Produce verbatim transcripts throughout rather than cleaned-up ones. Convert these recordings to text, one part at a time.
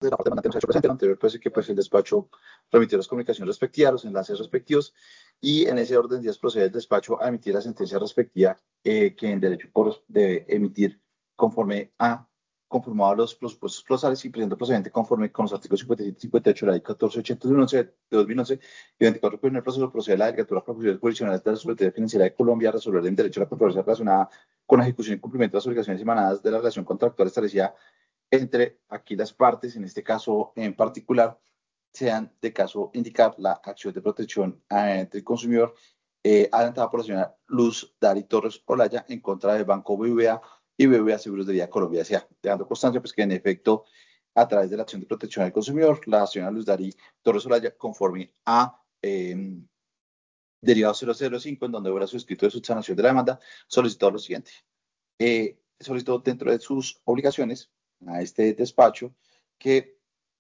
de la parte demandante nos ha hecho presente. Lo anterior, pues, que pues, el despacho remitió las comunicaciones respectivas, los enlaces respectivos, y en ese orden de días procede el despacho a emitir la sentencia respectiva eh, que en derecho debe emitir conforme a conformado a los presupuestos clausales y presenta procedente conforme con los artículos cincuenta y siete y cincuenta y ocho de la ley catorce ochenta y uno de dos mil once y veinticuatro. Pues, en el proceso procede la delegatura de proposiciones jurisdiccionales de la Secretaría Financiera de Colombia a resolver en derecho a la controversia relacionada con la ejecución y cumplimiento de las obligaciones emanadas de la relación contractual establecida entre aquí las partes, en este caso en particular, sean de caso indicar la acción de protección eh, entre el consumidor eh, adelantada por la señora Luz Dari Torres Olaya en contra del Banco B B V A y B B V A Seguros de Vida Colombia S A, dejando constancia pues, que en efecto, a través de la acción de protección del consumidor, la señora Luz Dari Torres Olaya, conforme a eh, derivado cero cero cinco, en donde hubiera suscrito de subsanación de la demanda, solicitó lo siguiente. Eh, solicitó dentro de sus obligaciones a este despacho que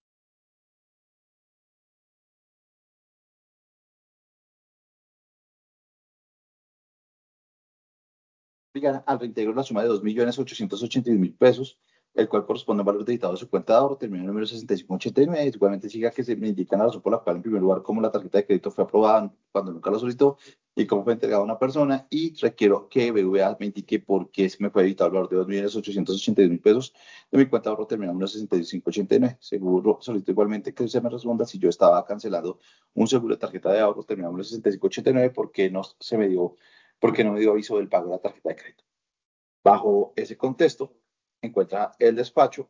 obligan al reintegro la suma de dos millones ochocientos ochenta y un mil pesos, el cual corresponde al valor debitado de su cuenta de ahorro, termina en número sesenta y cinco ochenta y nueve. Igualmente siga que se me indica la razón por la cual, en primer lugar, como la tarjeta de crédito fue aprobada cuando nunca la solicitó y cómo fue entregada a una persona, y requiero que B B V A me indique por qué se me fue debitado el valor de dos millones ochocientos ochenta y un mil pesos de mi cuenta de ahorro, termina en número sesenta y cinco ochenta y nueve. Seguro, solicito igualmente que se me responda si yo estaba cancelando un seguro de tarjeta de ahorro, termina en número sesenta y cinco ochenta y nueve, porque no se me dio, porque no me dio aviso del pago de la tarjeta de crédito. Bajo ese contexto, encuentra el despacho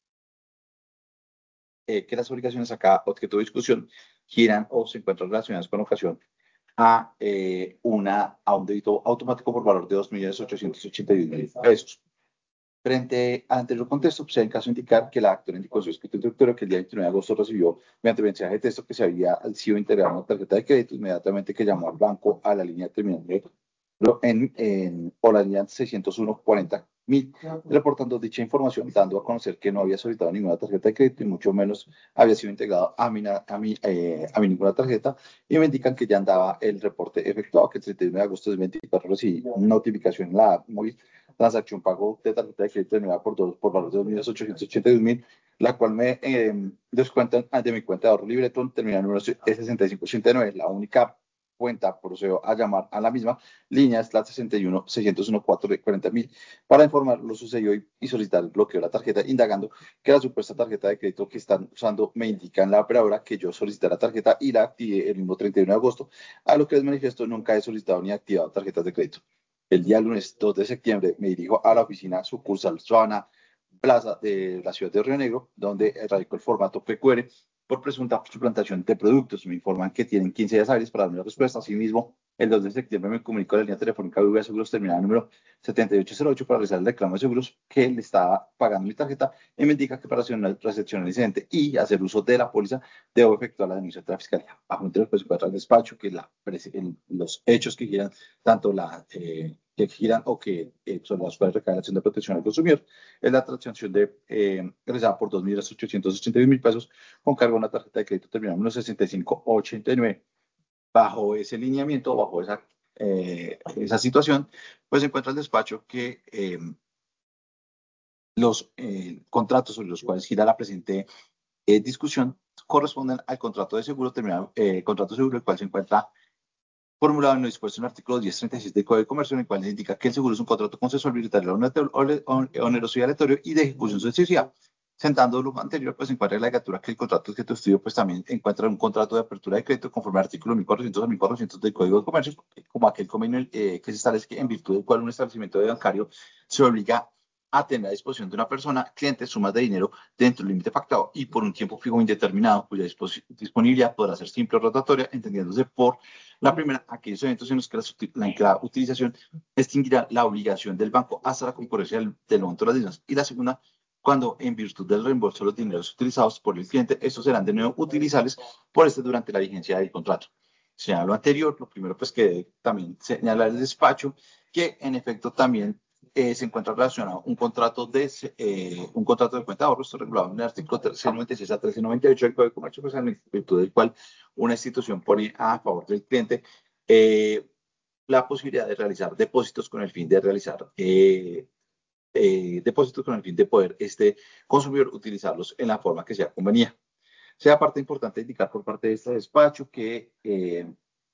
eh, que las obligaciones acá, objeto de discusión, giran o se encuentran relacionadas con ocasión a, eh, una, a un débito automático por valor de dos millones ochocientos ochenta y uno mil pesos. Frente al anterior contexto, pues, en caso de indicar que la actora indicó en su escrito introductorio que el día veintinueve de agosto recibió mediante mensaje de texto que se había sido integrado en una tarjeta de crédito, inmediatamente que llamó al banco a la línea terminal en, en o la línea seiscientos uno cuarenta mil, reportando dicha información, dando a conocer que no había solicitado ninguna tarjeta de crédito y mucho menos había sido integrado a mi, a mi, eh, a mi ninguna tarjeta, y me indican que ya andaba el reporte efectuado, que el treinta y uno de agosto del veinticuatro recibí una notificación en la app móvil, transacción pago de tarjeta de crédito terminada por, dos, por valor de dos millones ochocientos ochenta y un mil, la cual me eh, descuentan de mi cuenta de ahorro Libretón, terminada en número sesenta y cinco ochenta y nueve, la única cuenta, procedo a llamar a la misma línea, es la sesenta y uno seiscientos catorce cuarenta mil, para informar lo sucedió y, y solicitar el bloqueo de la tarjeta, indagando que la supuesta tarjeta de crédito que están usando me indica en la operadora que yo solicité la tarjeta y la activé el mismo treinta y uno de agosto, a lo que les manifiesto nunca he solicitado ni activado tarjetas de crédito. El día lunes dos de septiembre me dirijo a la oficina sucursal Sabana Plaza de la ciudad de Río Negro, donde radicó el formato P Q R por presunta suplantación de productos. Me informan que tienen quince días hábiles para darme la respuesta. Asimismo, el dos de septiembre me comunicó la línea telefónica B B V A Seguros terminada número setenta y ocho cero ocho para realizar el reclamo de seguros que le estaba pagando mi tarjeta, y me indica que para recepcionar el incidente y hacer uso de la póliza debo efectuar la denuncia de la fiscalía. Bajo interés, pues, encuentra el despacho que la, el, los hechos que giran, tanto la eh, que giran o que eh, son las cuales recae la acción de protección al consumidor, es la transacción de eh, realizada por dos millones ochocientos ochenta y un mil pesos con cargo a una tarjeta de crédito terminada en uno sesenta y cinco ochenta y nueve. Bajo ese lineamiento, bajo esa, eh, esa situación, pues se encuentra el despacho que eh, los eh, contratos sobre los cuales gira la presente eh, discusión corresponden al contrato de seguro terminado, eh, contrato de seguro, el cual se encuentra formulado en lo dispuesto en el artículo diez treinta y seis del Código de Comercio, en el cual se indica que el seguro es un contrato consensual, bilateral, oneroso y aleatorio y de ejecución sucesiva. Sentando lo anterior, pues se encuentra en la legislatura que el contrato que tu estudio, pues también encuentra un contrato de apertura de crédito conforme al artículo mil cuatrocientos a mil cuatrocientos del Código de Comercio, como aquel convenio eh, que se establece en virtud del cual un establecimiento de bancario se obliga a tener a disposición de una persona, cliente, sumas de dinero dentro del límite pactado y por un tiempo fijo indeterminado, cuya disponibilidad podrá ser simple o rotatoria, entendiéndose por la primera, aquellos eventos en los que la, la utilización extinguirá la obligación del banco hasta la concurrencia del, del monto de las mismas. Y la segunda, cuando en virtud del reembolso de los dineros utilizados por el cliente, estos serán de nuevo utilizables por este durante la vigencia del contrato. Señala lo anterior, lo primero pues que también señala el despacho, que en efecto también eh, se encuentra relacionado un contrato de eh, un contrato de cuenta de ahorros regulado en el artículo trescientos noventa y seis a trescientos noventa y ocho del Código de Comercio, pues en virtud del cual una institución pone a favor del cliente eh, la posibilidad de realizar depósitos con el fin de realizar eh, eh, depósitos con el fin de poder este consumidor utilizarlos en la forma que sea conveniente. Sea parte importante indicar por parte de este despacho que eh,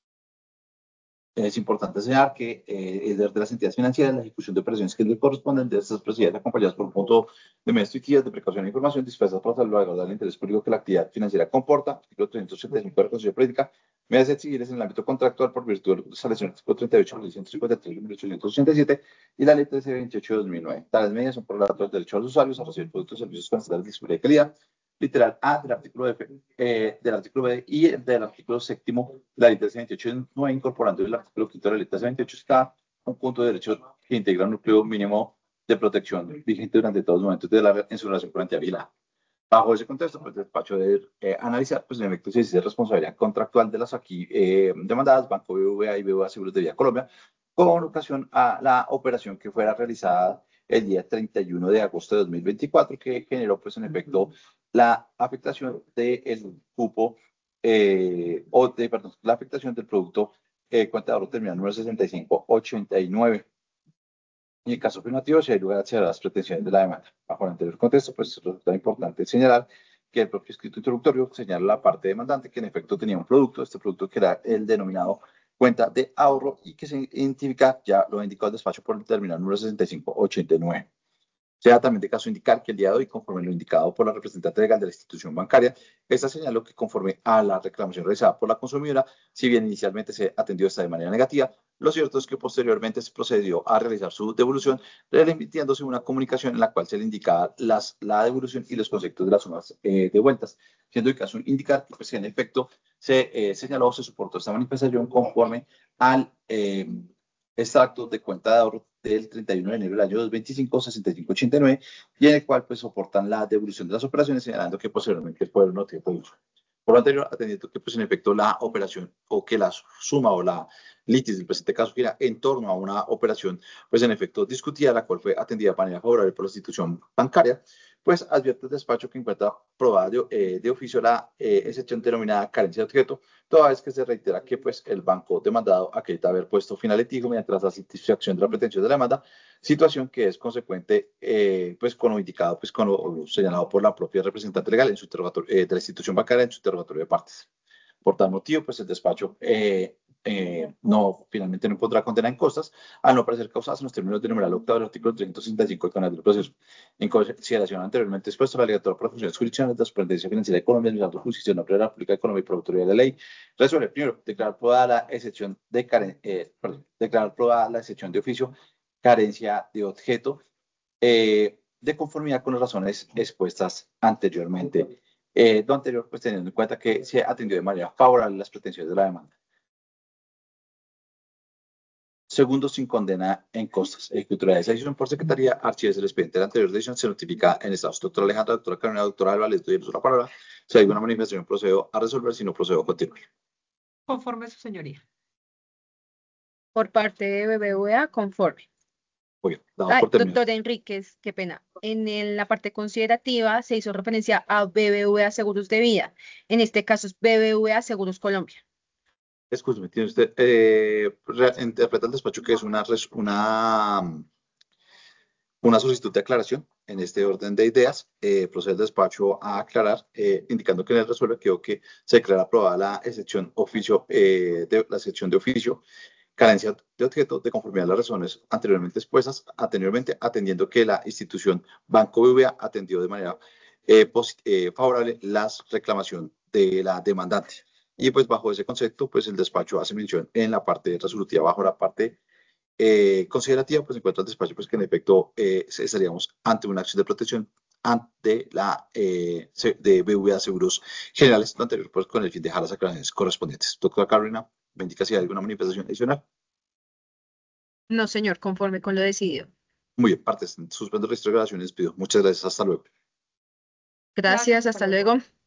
es importante señalar que eh, el deber de las entidades financieras, la ejecución de operaciones que le corresponden de estas procedidas acompañadas por un punto de medidas instructivas de precaución e información dispuestas para salvaguardar el interés público que la actividad financiera comporta, artículo trescientos ochenta y cinco de la Constitución Política, medidas exigibles en el ámbito contractual por virtud de lo que establece el artículo treinta y ocho, mil ciento cincuenta y tres, mil ochocientos ochenta y siete y la ley trece veintiocho de dos mil nueve. Tales medidas son por la del derecho a los usuarios a recibir productos y servicios con estándares de seguridad y calidad, literal A del artículo F, eh, del artículo B y del artículo séptimo de la ley trece veintiocho nueve, incorporando el artículo quinto de la ley trece veintiocho, está un punto de derecho que integra un núcleo mínimo de protección vigente durante todos los momentos de la en su relación con la entidad vigilada. Bajo ese contexto, pues el despacho debe eh, analizar, pues en efecto, si existe responsabilidad contractual de las aquí eh, demandadas, Banco B B V A y B B V A Seguros de Vía Colombia, con ocasión a la operación que fuera realizada el día treinta y uno de agosto de dos mil veinticuatro, que generó, pues en efecto, la afectación del cupo, eh, o de, perdón, la afectación del producto eh, cuenta de ahorro terminal número sesenta y cinco ochenta y nueve. En el caso afirmativo, si hay lugar a acceder a las pretensiones de la demanda. Bajo el anterior contexto, pues resulta importante señalar que el propio escrito introductorio señala a la parte demandante que en efecto tenía un producto, este producto que era el denominado cuenta de ahorro y que se identifica, ya lo indicó el despacho por el terminal número sesenta y cinco ochenta y nueve. Sea también de caso indicar que el día de hoy, conforme lo indicado por la representante legal de la institución bancaria, esta señaló que conforme a la reclamación realizada por la consumidora, si bien inicialmente se atendió esta de manera negativa, lo cierto es que posteriormente se procedió a realizar su devolución, remitiéndose una comunicación en la cual se le indicaba las, la devolución y los conceptos de las sumas eh, devueltas, siendo el caso indicar que pues, en efecto se eh, señaló, se soportó esta manifestación conforme al eh, extracto de cuenta de ahorro del treinta y uno de enero del año dos mil veinticinco, sesenta y cinco ochenta y nueve, y en el cual pues soportan la devolución de las operaciones, señalando que posteriormente el pueblo no tiene devolución. Por lo anterior, atendiendo que pues en efecto la operación o que la suma o la litis del presente caso gira en torno a una operación pues en efecto discutida, la cual fue atendida de manera favorable por la institución bancaria, pues advierte el despacho que encuentra probada de, eh, de oficio la eh, excepción denominada carencia de objeto, toda vez que se reitera que pues, el banco demandado acredita haber puesto fin al litigio mediante la satisfacción de la pretensión de la demanda, situación que es consecuente eh, pues, con lo indicado, pues, con lo, lo señalado por la propia representante legal en su interrogatorio, eh, de la institución bancaria en su interrogatorio de partes. Por tal motivo, pues el despacho eh, eh, no, finalmente no pondrá condena en costas al no parecer causadas en los términos del numeral octavo del artículo trescientos sesenta y cinco del canal del proceso. En consideración anteriormente expuesto, la Legislatura para Funciones Jurisdiccionales de la Superintendencia Financiera de Colombia, Administrando Justicia, Nombre de la República de Colombia y por autoridad de la ley, resuelve primero declarar probada la excepción de care- eh, perdón, declarar probada la excepción de oficio, carencia de objeto, eh, de conformidad con las razones expuestas anteriormente. Eh, lo anterior, pues teniendo en cuenta que se atendió de manera favorable las pretensiones de la demanda. Segundo, sin condena en costas. Ejecutoría de esa decisión por secretaría, archivos del expediente de la anterior decisión, se notifica en estados. Doctora Alejandra, doctora Carolina, doctora Álvarez, les doy el uso de la palabra. Si hay alguna manifestación, procedo a resolver, si no procedo a continuar. Conforme su señoría. Por parte de B B V A, conforme. Muy bien, dado Ay, por terminado. doctor Enríquez, qué pena. En el- la parte considerativa se hizo referencia a B B V A Seguros de Vida. En este caso es B B V A Seguros Colombia. Escúcheme, tiene usted, eh, re- interpreta el despacho que es una, res- una, una solicitud de aclaración. En este orden de ideas, eh, procede el despacho a aclarar, eh, indicando que en el resuelve quedó que se declara aprobada la excepción oficio, eh, de la excepción de oficio, carencia de objeto de conformidad a las razones anteriormente expuestas, anteriormente atendiendo que la institución Banco B B V A atendió de manera eh, eh, favorable la reclamación de la demandante. Y pues bajo ese concepto, pues el despacho hace mención en la parte resolutiva, bajo la parte eh, considerativa, pues encuentra el despacho, pues que en efecto eh, estaríamos ante una acción de protección ante la eh, de B B V A Seguros Generales, lo anterior, pues con el fin de dejar las aclaraciones correspondientes. Doctora Carolina, me indica si hay alguna manifestación adicional. No, señor, conforme con lo decidido. Muy bien, partes. Suspendo el registro de grabaciones. Pido. Muchas gracias. Hasta luego. Gracias, hasta luego.